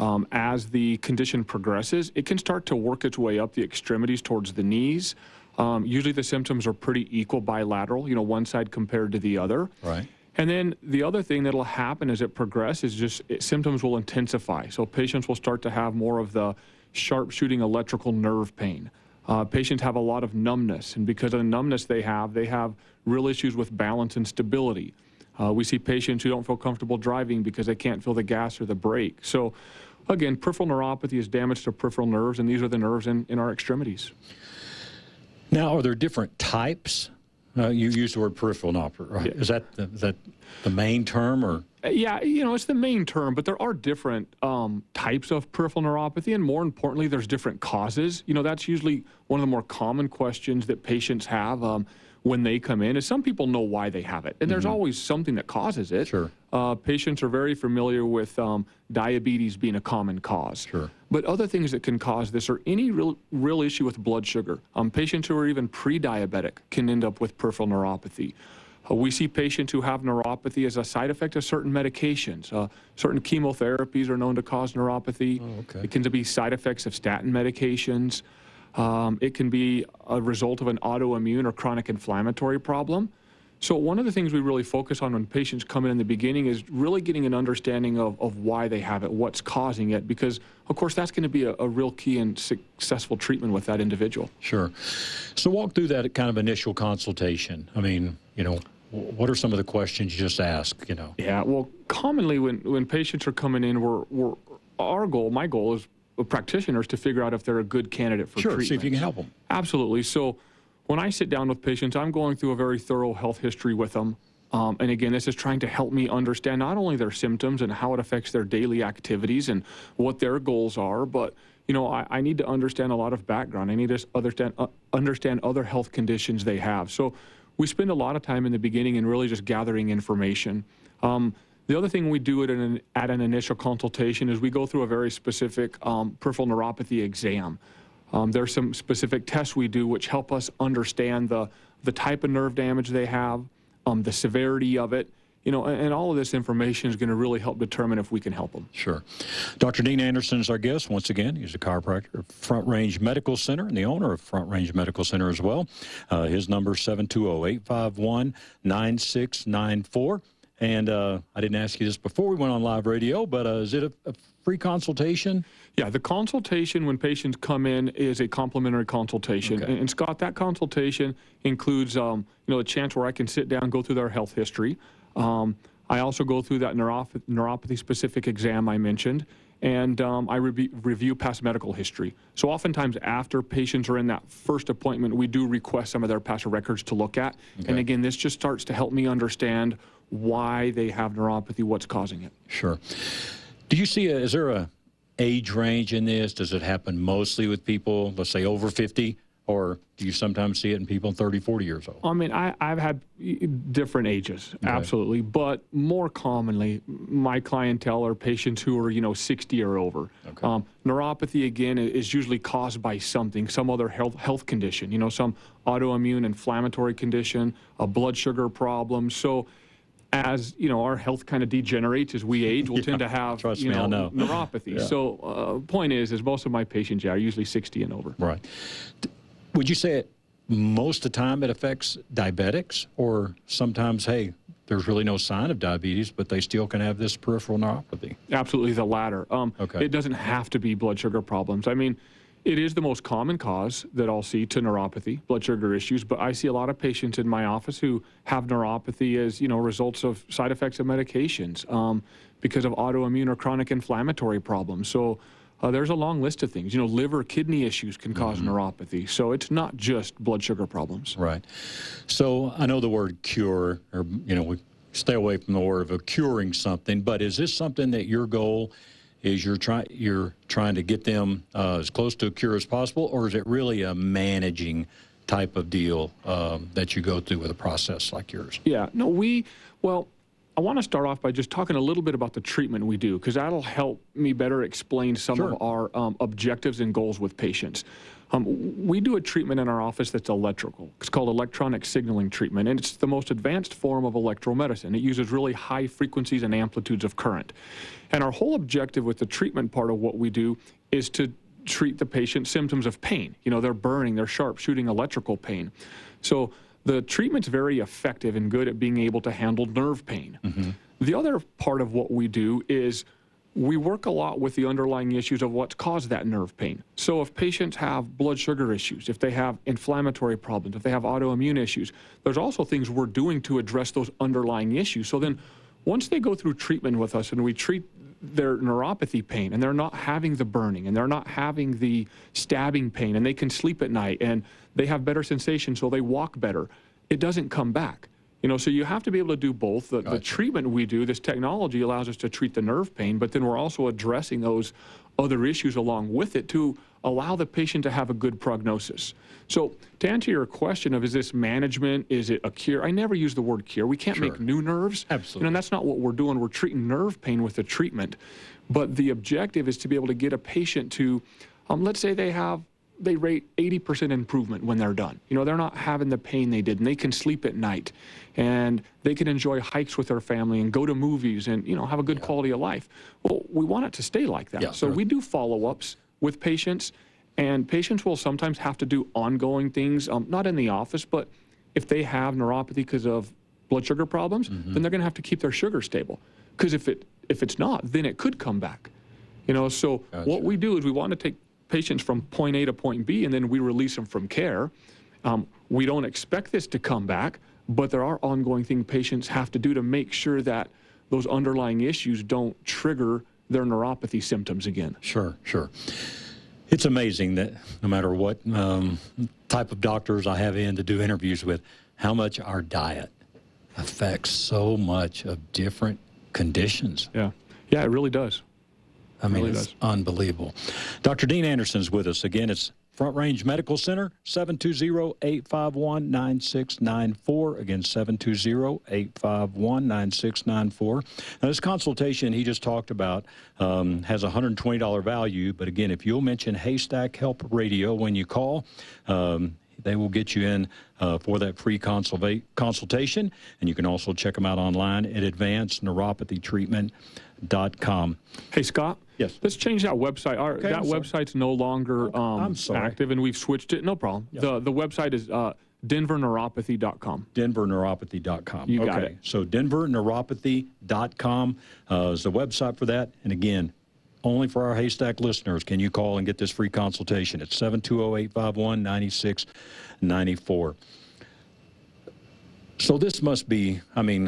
As the condition progresses, it can start to work its way up the extremities towards the knees. Usually the symptoms are pretty equal bilateral, you know, one side compared to the other. Right. And then the other thing that'll happen as it progresses is symptoms will intensify. So patients will start to have more of the sharp shooting electrical nerve pain. Patients have a lot of numbness, and because of the numbness they have real issues with balance and stability. We see patients who don't feel comfortable driving because they can't feel the gas or the brake. So again, peripheral neuropathy is damage to peripheral nerves, and these are the nerves in our extremities. Now, are there different types? You use the word peripheral neuropathy, right? Yeah. Is that the main term, or? Yeah, it's the main term, but there are different types of peripheral neuropathy, and more importantly, there's different causes. That's usually one of the more common questions that patients have when they come in, is some people know why they have it, and there's always something that causes it. Sure. Patients are very familiar with diabetes being a common cause. Sure. But other things that can cause this are any real issue with blood sugar. Patients who are even pre-diabetic can end up with peripheral neuropathy. We see patients who have neuropathy as a side effect of certain medications. Certain chemotherapies are known to cause neuropathy. Oh, okay. It can be side effects of statin medications. It can be a result of an autoimmune or chronic inflammatory problem. So one of the things we really focus on when patients come in the beginning is really getting an understanding of why they have it, what's causing it, because, of course, that's going to be a real key in successful treatment with that individual. Sure. So walk through that kind of initial consultation. I mean, what are some of the questions you just ask, Yeah, well, commonly when patients are coming in, my goal is practitioners to figure out if they're a good candidate for treatment. Sure, see if you can help them. Absolutely. So when I sit down with patients, I'm going through a very thorough health history with them. And again, this is trying to help me understand not only their symptoms and how it affects their daily activities and what their goals are, but I need to understand a lot of background. I need to understand other health conditions they have. So we spend a lot of time in the beginning in really just gathering information. The other thing we do at an initial consultation is we go through a very specific peripheral neuropathy exam. There's some specific tests we do which help us understand the type of nerve damage they have, the severity of it, and all of this information is going to really help determine if we can help them. Sure. Dr. Dean Anderson is our guest. Once again, he's a chiropractor at Front Range Medical Center and the owner of Front Range Medical Center as well. His number is 720-851-9694. And I didn't ask you this before we went on live radio, but is it a free consultation? Yeah, the consultation when patients come in is a complimentary consultation. Okay. And Scott, that consultation includes a chance where I can sit down, go through their health history. I also go through that neuropathy-specific exam I mentioned, and I review past medical history. So oftentimes after patients are in that first appointment, we do request some of their past records to look at. Okay. And again, this just starts to help me understand why they have neuropathy, what's causing it. Sure. Do you see is there a age range in this? Does it happen mostly with people, let's say, over 50? Or do you sometimes see it in people 30, 40 years old? I mean, I've had different ages, okay. Absolutely. But more commonly, my clientele are patients who are, 60 or over. Okay. Neuropathy, again, is usually caused by something, some other health condition, some autoimmune inflammatory condition, a blood sugar problem. So as, our health kind of degenerates as we age, we'll tend to have, neuropathy. Yeah. So point is most of my patients are usually 60 and over. Right. Would you say most of the time it affects diabetics, or sometimes, hey, there's really no sign of diabetes, but they still can have this peripheral neuropathy? Absolutely the latter. Okay. It doesn't have to be blood sugar problems. I mean, it is the most common cause that I'll see to neuropathy, blood sugar issues, but I see a lot of patients in my office who have neuropathy as, results of side effects of medications because of autoimmune or chronic inflammatory problems. So there's a long list of things. Liver, kidney issues can cause neuropathy. So it's not just blood sugar problems. Right. So I know the word cure, or, we stay away from the word of curing something, but is this something that your goal is you're trying to get them as close to a cure as possible, or is it really a managing type of deal that you go through with a process like yours? Yeah. No, I want to start off by just talking a little bit about the treatment we do, because that'll help me better explain some of our objectives and goals with patients. We do a treatment in our office that's electrical. It's called electronic signaling treatment, and it's the most advanced form of electromedicine. It uses really high frequencies and amplitudes of current. And our whole objective with the treatment part of what we do is to treat the patient's symptoms of pain. They're burning, they're sharp shooting electrical pain. So the treatment's very effective and good at being able to handle nerve pain. Mm-hmm. The other part of what we do is we work a lot with the underlying issues of what's caused that nerve pain. So if patients have blood sugar issues, if they have inflammatory problems, if they have autoimmune issues, there's also things we're doing to address those underlying issues. So then once they go through treatment with us and we treat their neuropathy pain, and they're not having the burning, and they're not having the stabbing pain, and they can sleep at night, and they have better sensation, so they walk better, it doesn't come back. So you have to be able to do both. The treatment we do, this technology allows us to treat the nerve pain, but then we're also addressing those other issues along with it to allow the patient to have a good prognosis. So to answer your question of, is this management, is it a cure? I never use the word cure. We can't make new nerves. Absolutely. And that's not what we're doing. We're treating nerve pain with the treatment. But the objective is to be able to get a patient to, let's say they rate 80% improvement when they're done. They're not having the pain they did, and they can sleep at night, and they can enjoy hikes with their family and go to movies and, have a good quality of life. Well, we want it to stay like that. So we do follow-ups with patients, and patients will sometimes have to do ongoing things, not in the office, but if they have neuropathy because of blood sugar problems, then they're going to have to keep their sugar stable. Because if it's not, then it could come back. So what we do is we want to take patients from point A to point B, and then we release them from care. We don't expect this to come back, but there are ongoing things patients have to do to make sure that those underlying issues don't trigger their neuropathy symptoms again. Sure. It's amazing that no matter what type of doctors I have in to do interviews with, how much our diet affects so much of different conditions. Yeah, it really does. I mean, it's unbelievable. Dr. Dean Anderson's with us. Again, it's Front Range Medical Center, 720-851-9694. Again, 720-851-9694. Now, this consultation he just talked about has a $120 value. But again, if you'll mention Haystack Help Radio when you call, they will get you in for that free consultation. And you can also check them out online at advancedneuropathytreatment.com. Hey, Scott? Yes. Let's change that website. Website's no longer active, and we've switched it. No problem. Yes. The website is DenverNeuropathy.com. DenverNeuropathy.com. You got it. So DenverNeuropathy.com is the website for that. And again, only for our Haystack listeners can you call and get this free consultation. It's 720-851-9694. So this must be,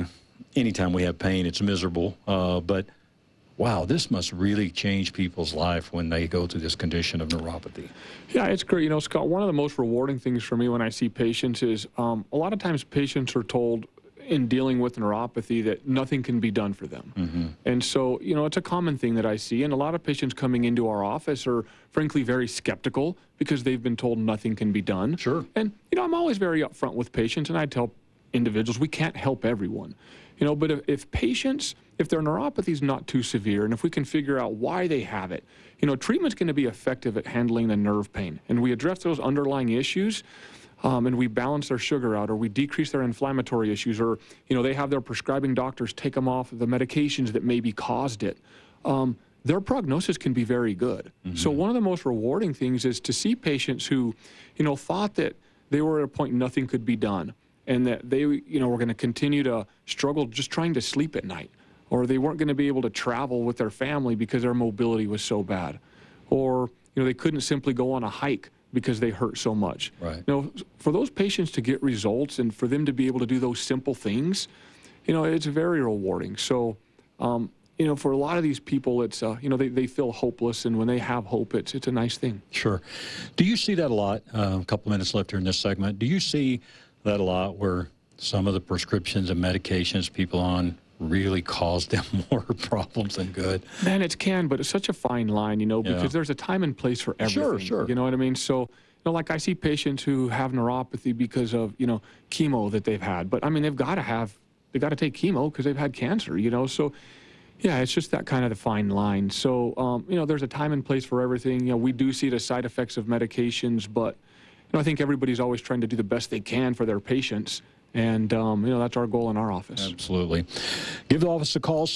anytime we have pain, it's miserable. But wow, this must really change people's life when they go through this condition of neuropathy. Yeah, it's great. Scott, one of the most rewarding things for me when I see patients is a lot of times patients are told in dealing with neuropathy that nothing can be done for them. And so, it's a common thing that I see. And a lot of patients coming into our office are, frankly, very skeptical because they've been told nothing can be done. Sure. And, I'm always very upfront with patients, and I tell individuals we can't help everyone. But if patients, if their neuropathy is not too severe, and if we can figure out why they have it, treatment's going to be effective at handling the nerve pain. And we address those underlying issues, and we balance their sugar out, or we decrease their inflammatory issues, or, they have their prescribing doctors take them off the medications that maybe caused it. Their prognosis can be very good. So one of the most rewarding things is to see patients who, thought that they were at a point nothing could be done, and that they, were going to continue to struggle just trying to sleep at night, or they weren't going to be able to travel with their family because their mobility was so bad, or, they couldn't simply go on a hike because they hurt so much. Right. For those patients to get results and for them to be able to do those simple things, it's very rewarding. So, for a lot of these people, it's, they feel hopeless, and when they have hope, it's a nice thing. Sure. Do you see that a lot? A couple minutes left here in this segment. Do you see that a lot where some of the prescriptions and medications people on really cause them more problems than good? Man, it can, but it's such a fine line, because there's a time and place for everything. Sure. You know what I mean? So, like I see patients who have neuropathy because of, chemo that they've had. But, they've got to take chemo because they've had cancer, So, yeah, it's just that kind of the fine line. So, there's a time and place for everything. We do see the side effects of medications, but, I think everybody's always trying to do the best they can for their patients. And, that's our goal in our office. Absolutely. Give the office a call,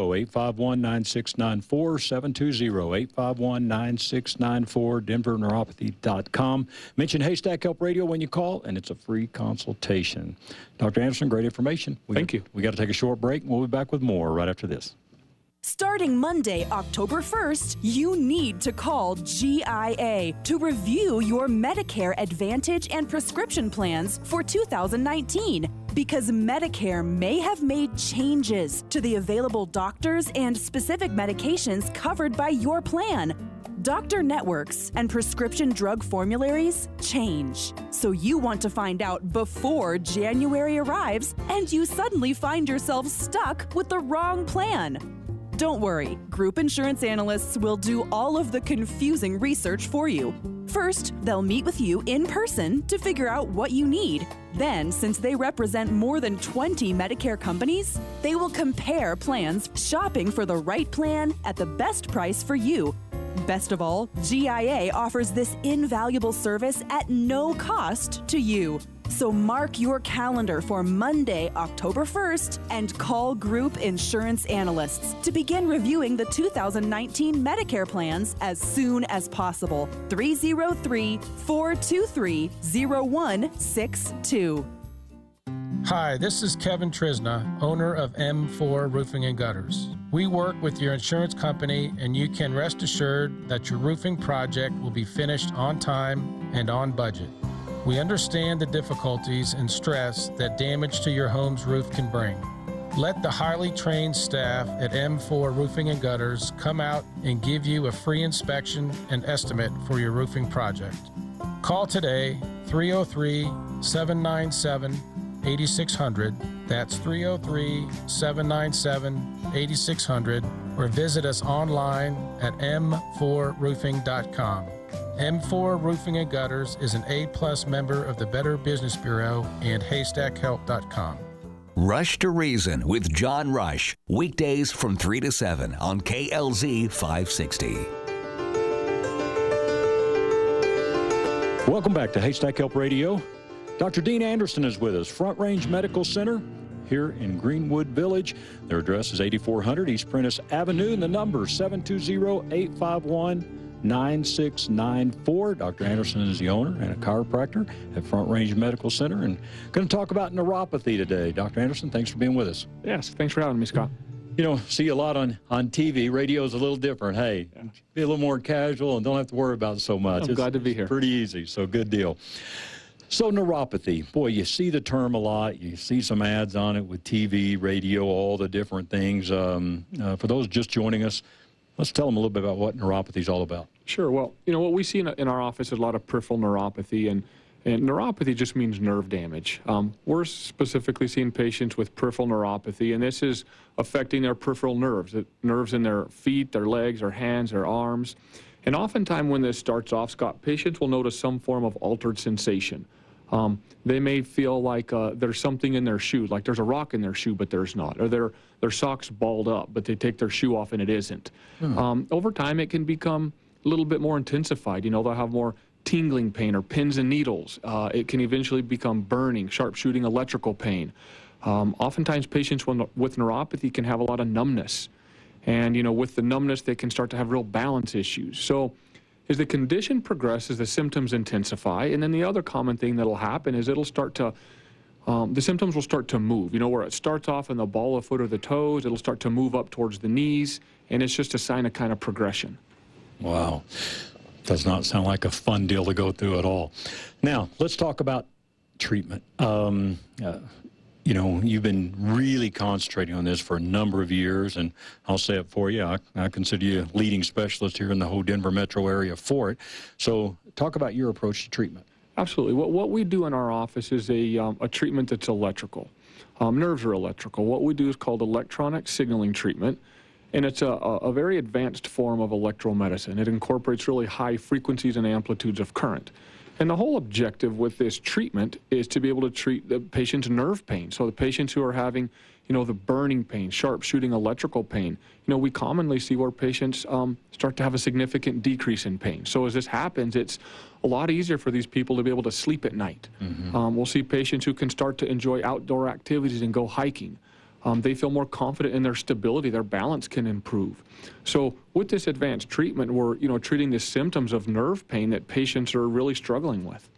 720-851-9694, 720-851-9694, DenverNeuropathy.com. Mention Haystack Help Radio when you call, and it's a free consultation. Dr. Anderson, great information. Thank you. We got to take a short break, and we'll be back with more right after this. Starting Monday, October 1st, you need to call GIA to review your Medicare Advantage and prescription plans for 2019. Because Medicare may have made changes to the available doctors and specific medications covered by your plan. Doctor networks and prescription drug formularies change. So you want to find out before January arrives and you suddenly find yourself stuck with the wrong plan. Don't worry, group insurance analysts will do all of the confusing research for you. First, they'll meet with you in person to figure out what you need. Then, since they represent more than 20 Medicare companies, they will compare plans, shopping for the right plan at the best price for you. Best of all, GIA offers this invaluable service at no cost to you. So mark your calendar for Monday, October 1st, and call Group Insurance Analysts to begin reviewing the 2019 Medicare plans as soon as possible. 303-423-0162. Hi, this is Kevin Trisna, owner of M4 Roofing and Gutters. We work with your insurance company, and you can rest assured that your roofing project will be finished on time and on budget. We understand the difficulties and stress that damage to your home's roof can bring. Let the highly trained staff at M4 Roofing and Gutters come out and give you a free inspection and estimate for your roofing project. Call today, 303-797-8600. That's 303-797-8600, or visit us online at m4roofing.com. M4 Roofing and Gutters is an A-plus member of the Better Business Bureau and HaystackHelp.com. Rush to Reason with John Rush, weekdays from 3 to 7 on KLZ 560. Welcome back to Haystack Help Radio. Dr. Dean Anderson is with us, Front Range Medical Center here in Greenwood Village. Their address is 8400 East Prentice Avenue, and the number is 720-851-9694. Dr. Anderson is the owner and a chiropractor at Front Range Medical Center, and going to talk about neuropathy today. Dr. Anderson, thanks for being with us. Yes, thanks for having me, Scott. You know, see a lot on TV. Radio's a little different. Hey, be a little more casual and don't have to worry about it so much. I'm glad to be here. Pretty easy, so good deal. So neuropathy, boy, you see the term a lot. You see some ads on it with TV, radio, all the different things. For those just joining us, let's tell them a little bit about what neuropathy is all about. Sure. Well, you know, what we see in our office is a lot of peripheral neuropathy, and neuropathy just means nerve damage. We're specifically seeing patients with peripheral neuropathy, and this is affecting their peripheral nerves, nerves in their feet, their legs, their hands, their arms. And oftentimes when this starts off, Scott, patients will notice some form of altered sensation. They may feel like there's something in their shoe, like there's a rock in their shoe, but there's not. Or their socks balled up, but they take their shoe off and it isn't. Over time, it can become a little bit more intensified. You know, they'll have more tingling pain or pins and needles. It can eventually become burning, sharp shooting electrical pain. Oftentimes, patients with neuropathy can have a lot of numbness. And, you know, with the numbness, they can start to have real balance issues. So as the condition progresses, the symptoms intensify, and then the other common thing that'll happen is it'll start to, the symptoms will start to move. You know, where it starts off in the ball of foot or the toes, it'll start to move up towards the knees, and it's just a sign of kind of progression. Wow. Does not sound like a fun deal to go through at all. Now, let's talk about treatment. You know, you've been really concentrating on this for a number of years, and I'll say it for you. I consider you a leading specialist here in the whole Denver metro area for it. So talk about your approach to treatment. Absolutely. What we do in our office is a treatment that's electrical. Nerves are electrical. What we do is called electronic signaling treatment, and it's a very advanced form of electromedicine. It incorporates really high frequencies and amplitudes of current. And the whole objective with this treatment is to be able to treat the patient's nerve pain. So the patients who are having, you know, the burning pain, sharp shooting electrical pain, you know, we commonly see where patients start to have a significant decrease in pain. So as this happens, it's a lot easier for these people to be able to sleep at night. We'll see patients who can start to enjoy outdoor activities and go hiking. They feel more confident in their stability. Their balance can improve. So with this advanced treatment, we're, you know, treating the symptoms of nerve pain that patients are really struggling with.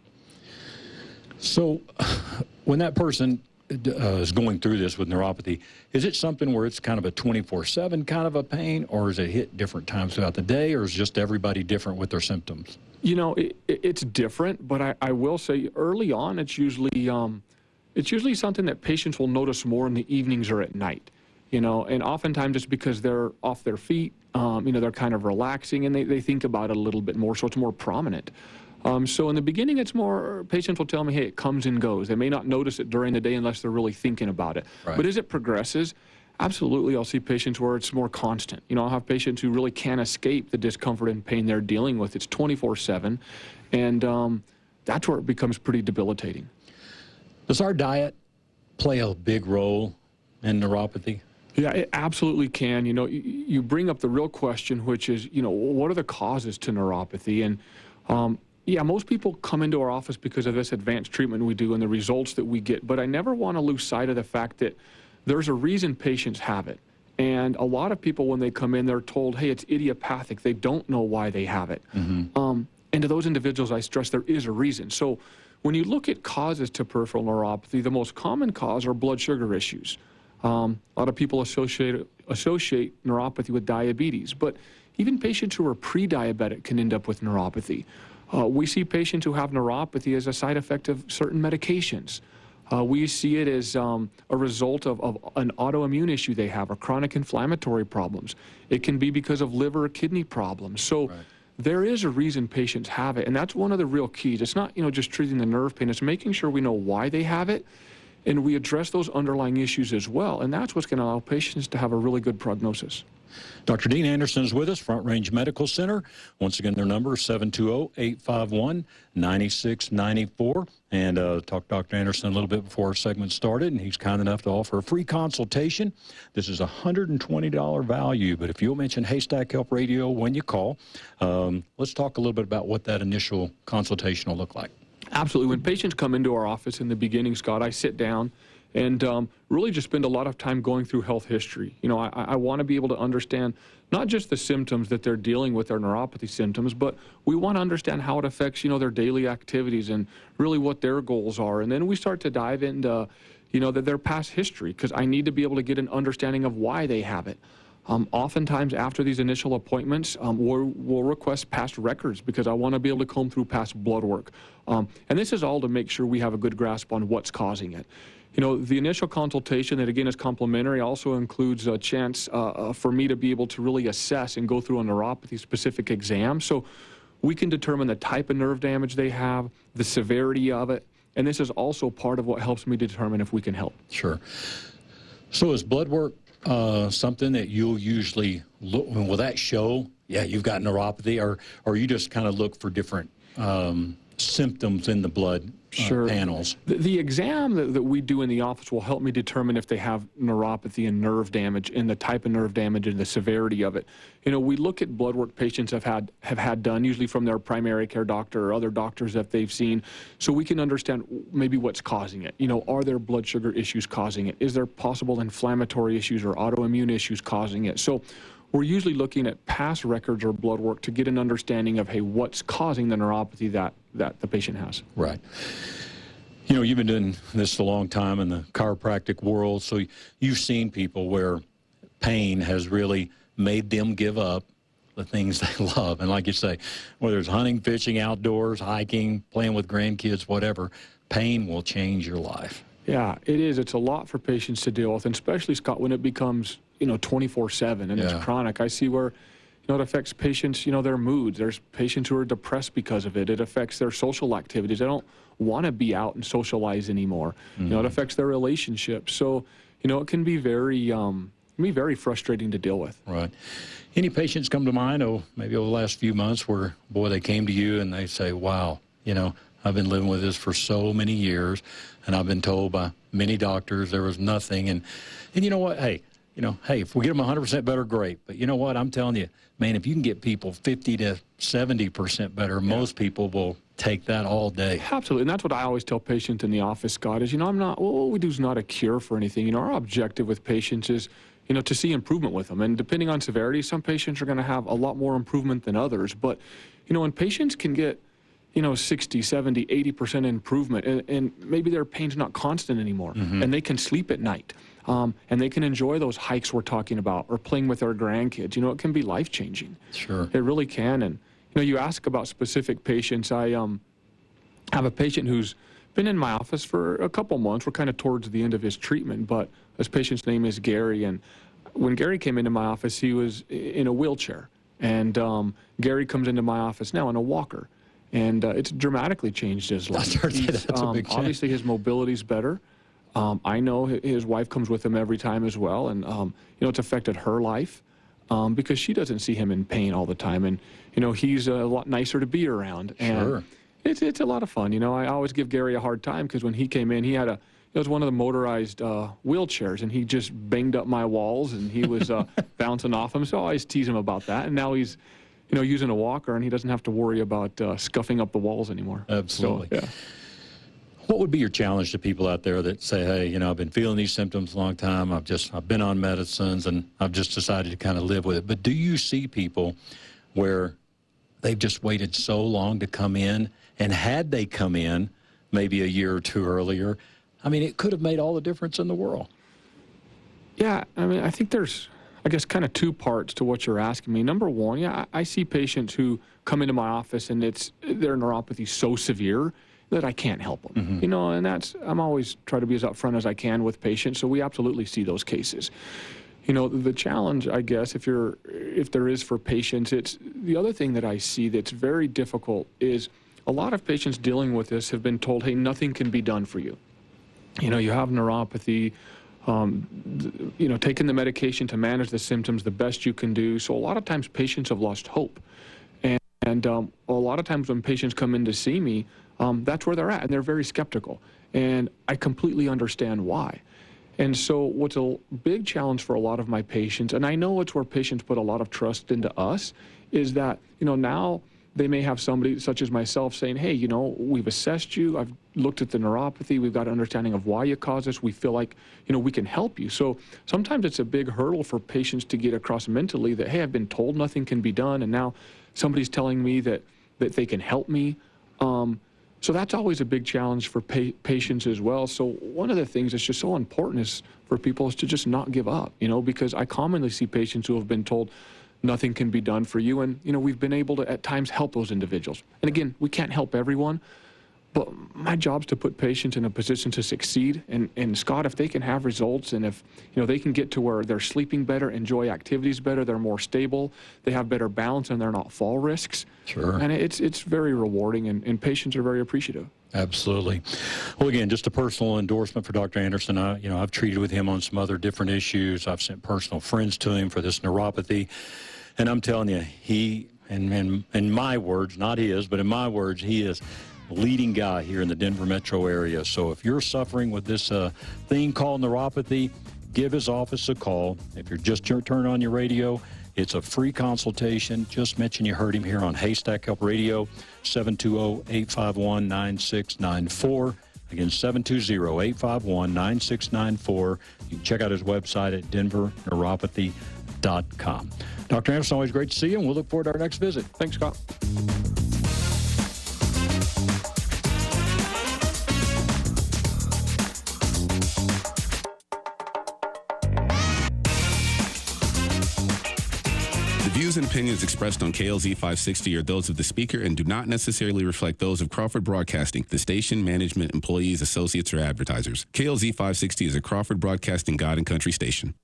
So when that person is going through this with neuropathy, is it something where it's kind of a 24/7 kind of a pain, or is it hit different times throughout the day, or is just everybody different with their symptoms? You know, it's different, but I will say early on it's usually it's usually something that patients will notice more in the evenings or at night, and oftentimes it's because they're off their feet, they're kind of relaxing, and they think about it a little bit more, so it's more prominent. So in the beginning, it's more, patients will tell me, hey, it comes and goes. They may not notice it during the day unless they're really thinking about it. Right. But as it progresses, absolutely, I'll see patients where it's more constant. I'll have patients who really can't escape the discomfort and pain they're dealing with. It's 24/7, and that's where it becomes pretty debilitating. Does our diet play a big role in neuropathy? Yeah, it absolutely can. You bring up the real question, which is, what are the causes to neuropathy? And yeah, most people come into our office because of this advanced treatment we do and the results that we get. But I never want to lose sight of the fact that there's a reason patients have it. And a lot of people, when they come in, they're told, hey, it's idiopathic. They don't know why they have it. And to those individuals, I stress there is a reason. So when you look at causes to peripheral neuropathy, the most common cause are blood sugar issues. A lot of people associate neuropathy with diabetes, but even patients who are pre-diabetic can end up with neuropathy. We see patients who have neuropathy as a side effect of certain medications. We see it as a result of an autoimmune issue they have or chronic inflammatory problems. It can be because of liver or kidney problems. So there is a reason patients have it, and that's one of the real keys. It's not, just treating the nerve pain. It's making sure we know why they have it, and we address those underlying issues as well. And that's what's going to allow patients to have a really good prognosis. Dr. Dean Anderson is with us, Front Range Medical Center. Once again, their number is 720-851-9694. And talked to Dr. Anderson a little bit before our segment started, and he's kind enough to offer a free consultation. This is a $120 value, but if you'll mention Haystack Help Radio when you call, let's talk a little bit about what that initial consultation will look like. Absolutely. When patients come into our office in the beginning, Scott, I sit down and really just spend a lot of time going through health history. I want to be able to understand not just the symptoms that they're dealing with, their neuropathy symptoms, but we want to understand how it affects, their daily activities and really what their goals are. And then we start to dive into, their past history, because I need to be able to get an understanding of why they have it. Oftentimes after these initial appointments, we'll request past records because I want to be able to comb through past blood work. And this is all to make sure we have a good grasp on what's causing it. The initial consultation that, again, is complimentary also includes a chance for me to be able to really assess and go through a neuropathy-specific exam. So we can determine the type of nerve damage they have, the severity of it, and this is also part of what helps me determine if we can help. Sure. So is blood work something that you'll usually look, will that show, yeah, you've got neuropathy, or you just kind of look for different symptoms in the blood panels? The exam that we do in the office will help me determine if they have neuropathy and nerve damage and the type of nerve damage and the severity of it. We look at blood work patients have had done, usually from their primary care doctor or other doctors that they've seen, so we can understand maybe what's causing it. Are there blood sugar issues causing it? Is there possible inflammatory issues or autoimmune issues causing it? So we're usually looking at past records or blood work to get an understanding of, hey, what's causing the neuropathy that the patient has. Right. You've been doing this a long time in the chiropractic world, so you've seen people where pain has really made them give up the things they love. And like you say, whether it's hunting, fishing, outdoors, hiking, playing with grandkids, whatever, pain will change your life. Yeah, it is. It's a lot for patients to deal with, and especially, Scott, when it becomes 24/7 and it's chronic. I see where it affects patients, their moods. There's patients who are depressed because of it. It affects their social activities. They don't want to be out and socialize anymore. It affects their relationships. So, it can be very frustrating to deal with. Right. Any patients come to mind, maybe over the last few months, where, boy, they came to you and they say, wow, I've been living with this for so many years, and I've been told by many doctors there was nothing. And you know what? Hey, if we get them 100% better, great. But you know what? I'm telling you, man, if you can get people 50 to 70% better, most people will take that all day. Absolutely. And that's what I always tell patients in the office, Scott, is, what we do is not a cure for anything. Our objective with patients is, to see improvement with them. And depending on severity, some patients are going to have a lot more improvement than others. But, when patients can get 60, 70, 80% improvement, and maybe their pain's not constant anymore, and they can sleep at night, and they can enjoy those hikes we're talking about, or playing with their grandkids. It can be life-changing. Sure. It really can. And, you ask about specific patients. I have a patient who's been in my office for a couple months. We're kind of towards the end of his treatment, but this patient's name is Gary, and when Gary came into my office, he was in a wheelchair, and Gary comes into my office now in a walker, and it's dramatically changed his life. That's a big change. Obviously, his mobility's better. I know his wife comes with him every time as well, and it's affected her life because she doesn't see him in pain all the time, and he's a lot nicer to be around. And sure. It's a lot of fun. I always give Gary a hard time because when he came in, he had it was one of the motorized wheelchairs, and he just banged up my walls, and he was bouncing off them. So I always tease him about that. And now he's, using a walker, and he doesn't have to worry about scuffing up the walls anymore. Absolutely. So, yeah. What would be your challenge to people out there that say, hey, I've been feeling these symptoms a long time. I've been on medicines, and I've just decided to kind of live with it. But do you see people where they've just waited so long to come in, and had they come in maybe a year or two earlier, it could have made all the difference in the world? Yeah, I think there's, kind of two parts to what you're asking me. Number one, I see patients who come into my office and their neuropathy so severe that I can't help them. Mm-hmm. And I'm always try to be as upfront as I can with patients, so we absolutely see those cases. The challenge, I guess, if there is for patients, it's the other thing that I see that's very difficult is a lot of patients dealing with this have been told, hey, nothing can be done for you. You have neuropathy, taking the medication to manage the symptoms the best you can do. So a lot of times patients have lost hope. And a lot of times when patients come in to see me, that's where they're at, and they're very skeptical. And I completely understand why. And so what's a big challenge for a lot of my patients, and I know it's where patients put a lot of trust into us, is that, now they may have somebody such as myself saying, hey, we've assessed you, I've looked at the neuropathy, we've got an understanding of why you cause this, we feel like, we can help you. So sometimes it's a big hurdle for patients to get across mentally that, hey, I've been told nothing can be done, and now somebody's telling me that they can help me. So that's always a big challenge for patients as well. So one of the things that's just so important is for people is to just not give up, because I commonly see patients who have been told nothing can be done for you. And, we've been able to at times help those individuals. And again, we can't help everyone, but my job's to put patients in a position to succeed. And Scott, if they can have results and if, they can get to where they're sleeping better, enjoy activities better, they're more stable, they have better balance, and they're not fall risks. Sure. And it's very rewarding, and patients are very appreciative. Absolutely. Well, again, just a personal endorsement for Dr. Anderson. I've treated with him on some other different issues. I've sent personal friends to him for this neuropathy. And I'm telling you, he, and in my words, not his, but in my words, he is leading guy here in the Denver metro area. So if you're suffering with this thing called neuropathy, give his office a call. If you're just turning on your radio, it's a free consultation. Just mention you heard him here on Haystack Help Radio, 720-851-9694. Again, 720-851-9694. You can check out his website at denverneuropathy.com. Dr. Anderson, always great to see you, and we'll look forward to our next visit. Thanks, Scott. The views and opinions expressed on KLZ 560 are those of the speaker and do not necessarily reflect those of Crawford Broadcasting, the station, management, employees, associates, or advertisers. KLZ 560 is a Crawford Broadcasting God and Country station.